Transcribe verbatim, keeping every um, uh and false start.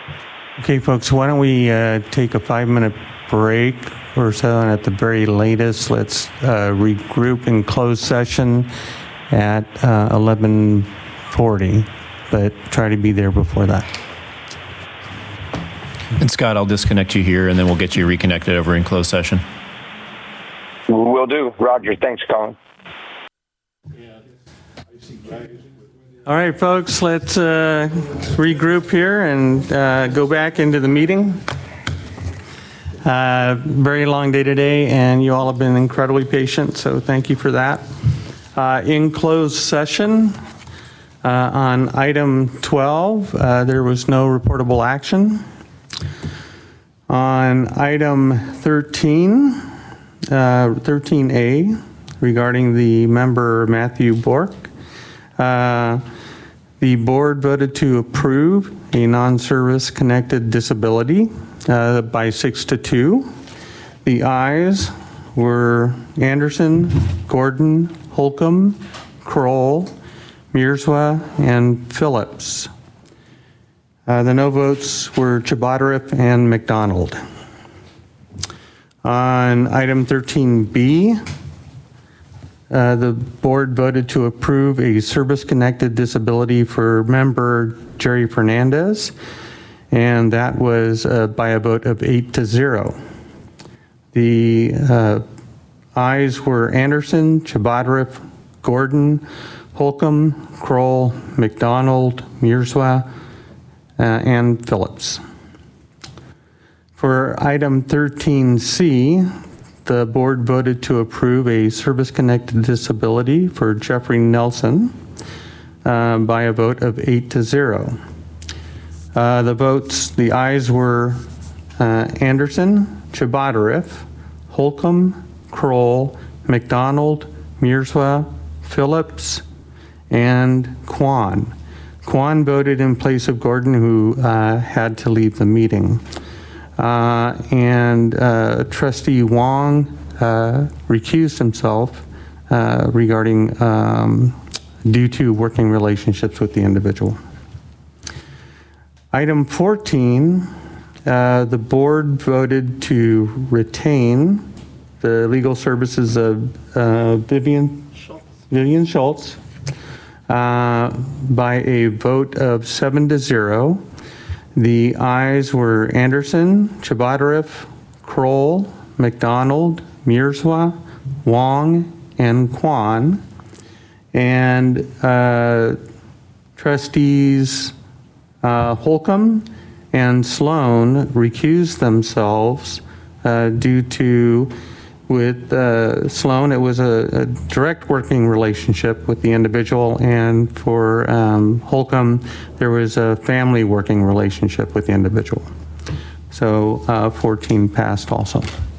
Okay, folks, why don't we uh, take a five-minute break or so, and at the very latest, let's uh, regroup in closed session at uh, eleven forty, but try to be there before that. And Scott, I'll disconnect you here, and then we'll get you reconnected over in closed session. Will do. Roger. Thanks, Colin. All right, folks, let's uh, regroup here and uh, go back into the meeting. Uh, very long day today, and you all have been incredibly patient, so thank you for that. Uh, in closed session, uh, on item twelve, uh, there was no reportable action. On item thirteen, uh, thirteen A, regarding the member Matthew Bork, uh, the board voted to approve a non-service connected disability uh, by six to two. The ayes were Anderson, Gordon, Holcomb, Kroll, Mirzwa, and Phillips. Uh, the no votes were Chebotarev and McDonald. On item thirteen B, Uh, the board voted to approve a service-connected disability for member Jerry Fernandez, and that was uh, by a vote of eight to zero. The uh, ayes were Anderson, Chebotarev, Gordon, Holcomb, Kroll, McDonald, Mirzwa, uh, and Phillips. For item thirteen C, the board voted to approve a service-connected disability for Jeffrey Nelson uh, by a vote of eight to zero. Uh, the votes, the ayes were uh, Anderson, Chebotarev, Holcomb, Kroll, McDonald, Mirzwa, Phillips, and Kwan. Kwan voted in place of Gordon, who uh, had to leave the meeting. Uh, and uh, Trustee Wong uh, recused himself uh, regarding um, due to working relationships with the individual. Item fourteen, uh, the board voted to retain the legal services of uh, Vivian Schultz, Vivian Schultz uh, by a vote of seven to zero. The ayes were Anderson, Chebotarev, Kroll, McDonald, Mirzwa, Wong, and Kwan. And uh, trustees uh, Holcomb and Sloan recused themselves uh, due to, with uh, Sloan, it was a, a direct working relationship with the individual, and for um, Holcomb, there was a family working relationship with the individual. So uh, fourteen passed also.